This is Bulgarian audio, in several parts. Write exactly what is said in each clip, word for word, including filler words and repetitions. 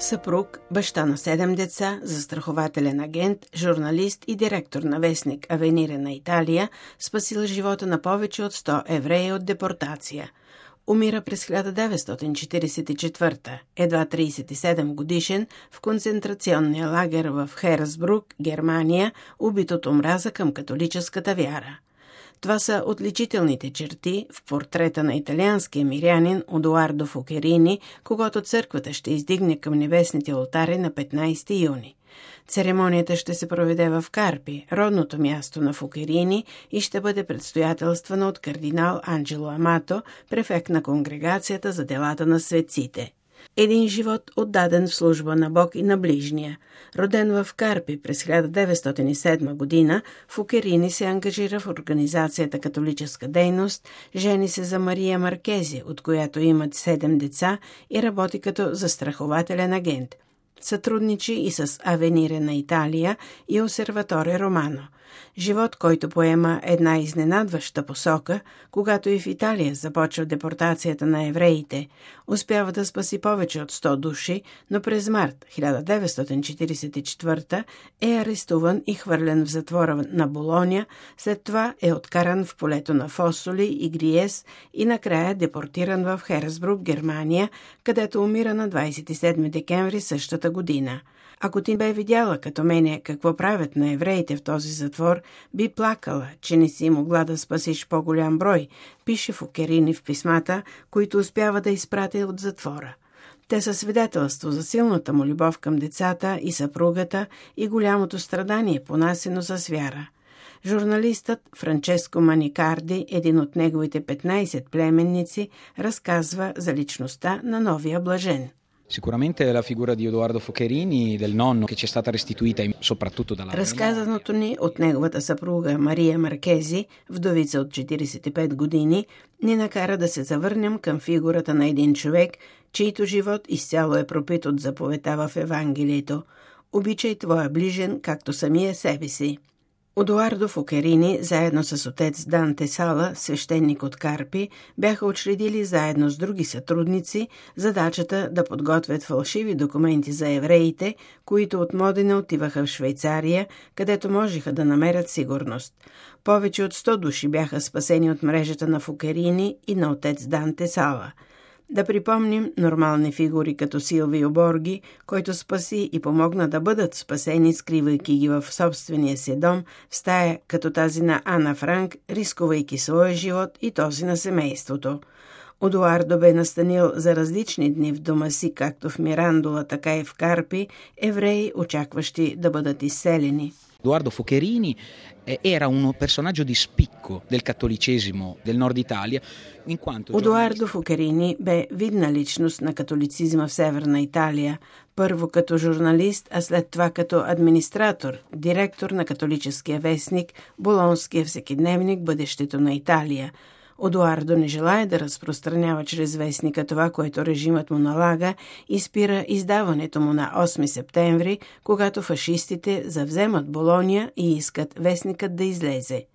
Съпруг, баща на седем деца, застрахователен агент, журналист и директор на вестник Авенире на Италия, спасил живота на повече от сто евреи от депортация. Умира през хиляда деветстотин четиридесет и четвърта, едва тридесет и седем годишен, в концентрационния лагер в Херцбрук, Германия, убит от омраза към католическата вяра. Това са отличителните черти в портрета на италианския мирянин Едуардо Фукерини, когато църквата ще издигне към небесните олтари на петнадесети юни. Церемонията ще се проведе в Карпи, родното място на Фукерини, и ще бъде предстоятелствана от кардинал Анджело Амато, префект на Конгрегацията за делата на светците. Един живот отдаден в служба на Бог и на ближния. Роден в Карпи през хиляда деветстотин и седма година, Фукерини се ангажира в организацията Католическа дейност, жени се за Мария Маркези, от която имат седем деца, и работи като застрахователен агент. Сътрудничи и с Авенире на Италия и Осерваторе Романо. Живот, който поема една изненадваща посока, когато и в Италия започва депортацията на евреите. Успява да спаси повече от сто души, но през март хиляда деветстотин четиридесет и четвърта е арестуван и хвърлен в затвора на Болоня, след това е откаран в полето на Фосоли и Гриес и накрая депортиран в Херцбрук, Германия, където умира на двадесет и седми декември същата година. Ако ти бе видяла като мене какво правят на евреите в този затвор, би плакала, че не си могла да спасиш по-голям брой, пише Фукерини в писмата, които успява да изпрати от затвора. Те са свидетелство за силната му любов към децата и съпругата и голямото страдание, понасено с вяра. Журналистът Франческо Маникарди, един от неговите петнадесет племенници, разказва за личността на новия блажен. Sicuramente la figura di Edoardo Focherini, del nonno, che ci è stata restituita soprattutto dalla... Разказаното ни от неговата съпруга Мария Маркези, вдовица от четиридесет и пет години, ни накара да се завърнем към фигурата на един човек, чийто живот изцяло е пропит от заповедта в Евангелието. Обичай твоя ближен, както самия себе си. Едуардо Фукерини, заедно с отец Данте Сала, свещеник от Карпи, бяха учредили заедно с други сътрудници задачата да подготвят фалшиви документи за евреите, които от Модена отиваха в Швейцария, където можеха да намерят сигурност. Повече от сто души бяха спасени от мрежата на Фукерини и на отец Данте Сала. Да припомним нормални фигури като Силвио Борги, който спаси и помогна да бъдат спасени, скривайки ги в собствения си дом, в стая като тази на Ана Франк, рискувайки своя живот и този на семейството. Едуардо бе настанил за различни дни в дома си, както в Мирандола, така и в Карпи, евреи, очакващи да бъдат изселени. Edoardo Focherini era un personaggio di spicco del cattolicesimo del nord Italia, in quanto... Едуардо Фукерини бе видна личност на католицизма в Северна Италия, първо като журналист, а след това като администратор, директор на католическия вестник, Болонския всекидневник „Бъдещето на Италия“. Едуардо не желая да разпространява чрез вестника това, което режимът му налага, и спира издаването му на осми септември, когато фашистите завземат Болония и искат вестникът да излезе.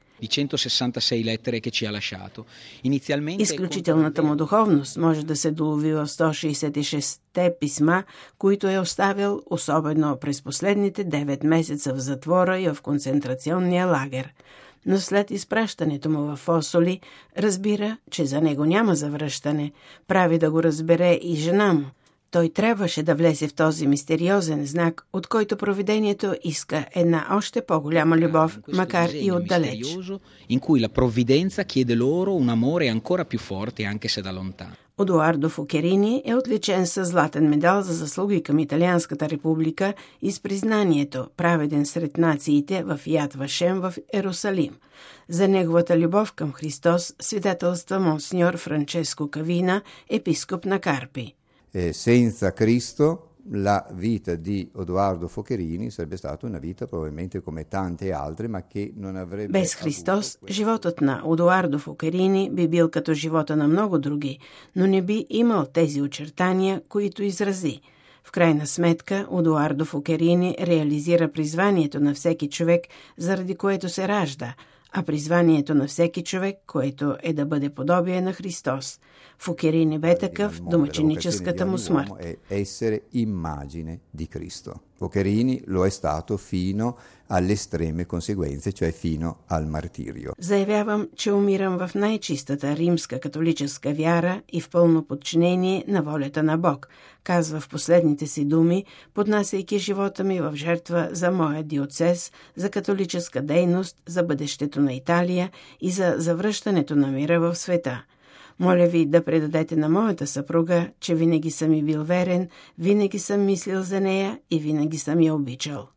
Изключителната му духовност може да се долови в сто шейсет и шестте писма, които е оставил, особено през последните девет месеца в затвора и в концентрационния лагер. Но след изпращането му в Фосоли, разбира, че за него няма завръщане. Прави да го разбере и жена му. Той трябваше да влезе в този мистериозен знак, от който провидението иска една още по-голяма любов, макар и отдалеч. In cui la provvidenza chiede loro un amore ancora più forte, anche se da lontano. Едуардо Фукерини е отличен с златен медал за заслуги към Италианската република и с признанието праведен сред нациите в Яд Вашем в Ерусалим. За неговата любов към Христос свидетелства монсеньор Франческо Кавина, епископ на Карпи. E senza Cristo la vita di Edoardo Focherini sarebbe stata una vita probabilmente come tante altre, ma che non avrebbe... Без Христос, животът на Едуардо Фукерини би бил като живота на много други, но не би имал тези очертания, които изрази. В крайна сметка, Едуардо Фукерини реализира призванието на всеки човек, заради което се ражда, а призванието на всеки човек, което е да бъде подобие на Христос. Фокерини бе такъв до мъченическата му смърт. È essere immagine di Cristo. Фокерини lo è stato fino alle estreme conseguenze, cioè fino al martirio. Заявявам, че умирам в най-чистата римска католическа вяра и в пълно подчинение на волята на Бог, казва в последните си думи, поднасяйки живота ми в жертва за моя диоцез, за католическа дейност, за бъдещето на Италия и за завръщането на мира в света. Моля ви да предадете на моята съпруга, че винаги съм и бил верен, винаги съм мислил за нея и винаги съм я обичал.